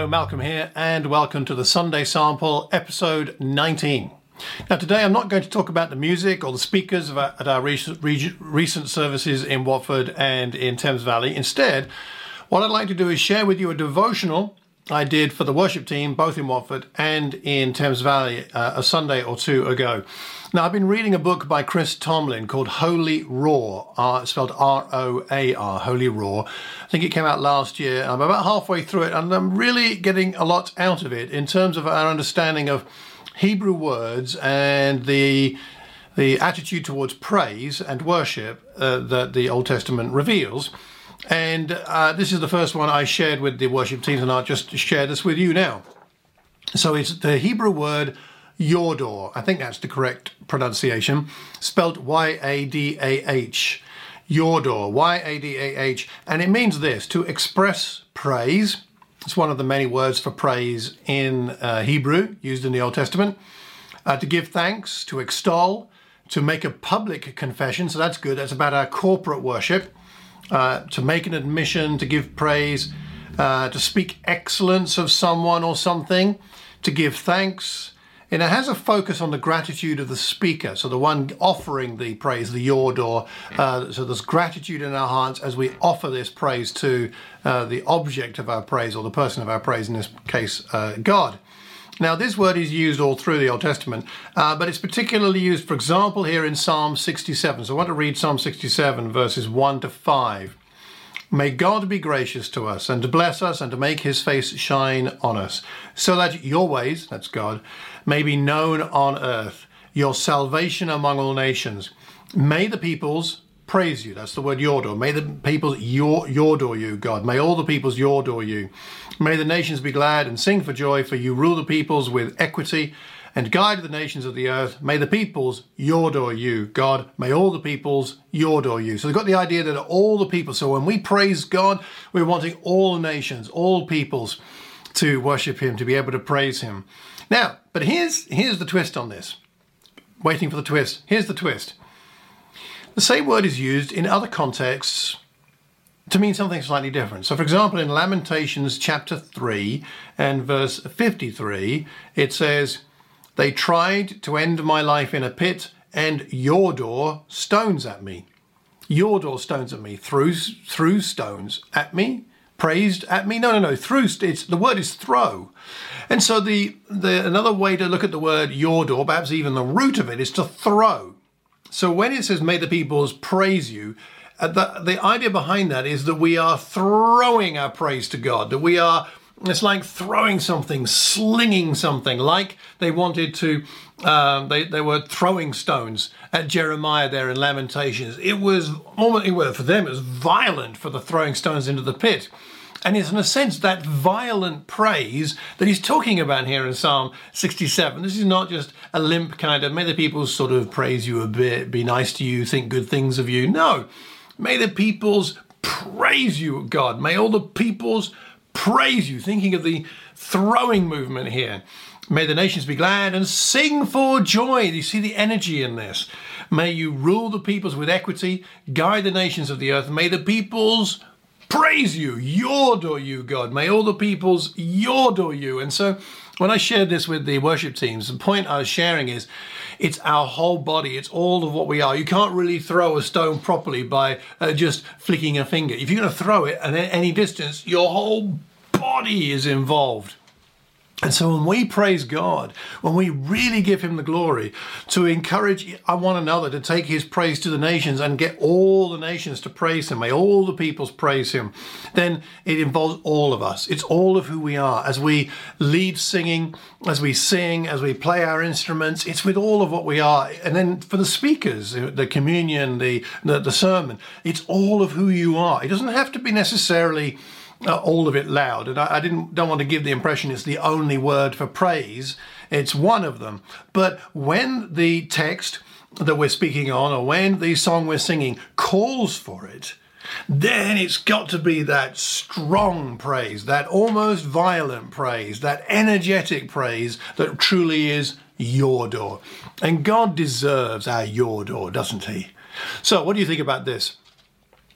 Hello, Malcolm here, and welcome to the Sunday Sample, episode 19. Now, today I'm not going to talk about the music or the speakers at our recent services in Watford and in Thames Valley. Instead, what I'd like to do is share with you a devotional I did for the worship team, both in Watford and in Thames Valley, a Sunday or two ago. Now, I've been reading a book by Chris Tomlin called Holy Roar, spelled R-O-A-R, Holy Roar. I think it came out last year. I'm about halfway through it, and I'm really getting a lot out of it in terms of our understanding of Hebrew words and the attitude towards praise and worship that the Old Testament reveals. And this is the first one I shared with the worship teams, and I'll just share this with you now. So it's the Hebrew word Yodor. I think that's the correct pronunciation, spelled Y-A-D-A-H. Yodor, Y-A-D-A-H. And it means this, to express praise. It's one of the many words for praise in Hebrew, used in the Old Testament. To give thanks, to extol, to make a public confession. So that's good. That's about our corporate worship. To make an admission, to give praise, to speak excellence of someone or something, to give thanks. And it has a focus on the gratitude of the speaker, so the one offering the praise, the Yodor. So there's gratitude in our hearts as we offer this praise to the object of our praise, or the person of our praise, in this case, God. Now, this word is used all through the Old Testament, but it's particularly used, for example, here in Psalm 67. So I want to read Psalm 67, verses 1 to 5. May God be gracious to us and to bless us and to make his face shine on us, so that your ways, that's God, may be known on earth, your salvation among all nations. May the peoples praise you. That's the word Yodor. May the peoples Yodor you, God. May all the peoples Yodor you. May the nations be glad and sing for joy, for you rule the peoples with equity and guide the nations of the earth. May the peoples Yodor you, God. May all the peoples Yodor you. So they've got the idea that all the people. So when we praise God, we're wanting all nations, all peoples to worship him, to be able to praise him. Now, but here's the twist on this. Waiting for the twist. Here's the twist. The same word is used in other contexts to mean something slightly different. So, for example, in Lamentations chapter 3 and verse 53, it says, they tried to end my life in a pit, and Yodor stones at me. Yodor stones at me. Threw stones at me. Praised at me. No. The word is throw. And so another way to look at the word Yodor, perhaps even the root of it, is to throw. So when it says, may the peoples praise you, the idea behind that is that we are throwing our praise to God, it's like throwing something, slinging something, like they wanted to, they were throwing stones at Jeremiah there in Lamentations. For them, it was violent for the throwing stones into the pit. And it's in a sense that violent praise that he's talking about here in Psalm 67. This is not just a limp kind of, may the people sort of praise you a bit, be nice to you, think good things of you. No, may the peoples praise you, God. May all the peoples praise you. Thinking of the throwing movement here. May the nations be glad and sing for joy. You see the energy in this. May you rule the peoples with equity, guide the nations of the earth. May the peoples praise you, Yodor you, God. May all the peoples Yodor you. And so when I shared this with the worship teams, the point I was sharing is it's our whole body. It's all of what we are. You can't really throw a stone properly by just flicking a finger. If you're going to throw it at any distance, your whole body is involved. And so when we praise God, when we really give him the glory, to encourage one another to take his praise to the nations and get all the nations to praise him, may all the peoples praise him, then it involves all of us. It's all of who we are. As we lead singing, as we sing, as we play our instruments, it's with all of what we are. And then for the speakers, the communion, the sermon, it's all of who you are. It doesn't have to be necessarily all of it loud. And I don't want to give the impression it's the only word for praise. It's one of them. But when the text that we're speaking on, or when the song we're singing calls for it, then it's got to be that strong praise, that almost violent praise, that energetic praise that truly is Yodor. And God deserves our Yodor, doesn't he? So what do you think about this?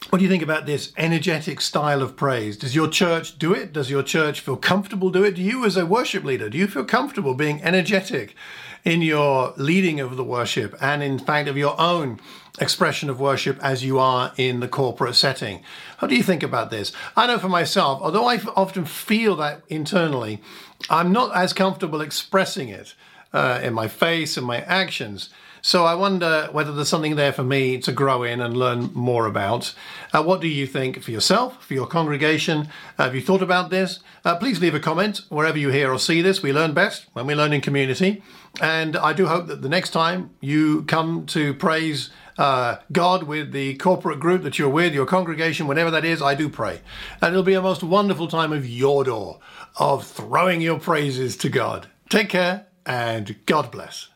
What do you think about this energetic style of praise? Does your church do it? Does your church feel comfortable do it? Do you as a worship leader, do you feel comfortable being energetic in your leading of the worship and in fact of your own expression of worship as you are in the corporate setting? How do you think about this? I know for myself, although I often feel that internally, I'm not as comfortable expressing it in my face and my actions. So I wonder whether there's something there for me to grow in and learn more about. What do you think for yourself, for your congregation? Have you thought about this? Please leave a comment wherever you hear or see this. We learn best when we learn in community. And I do hope that the next time you come to praise God with the corporate group that you're with, your congregation, whatever that is, I do pray. And it'll be a most wonderful time of your door, of throwing your praises to God. Take care and God bless.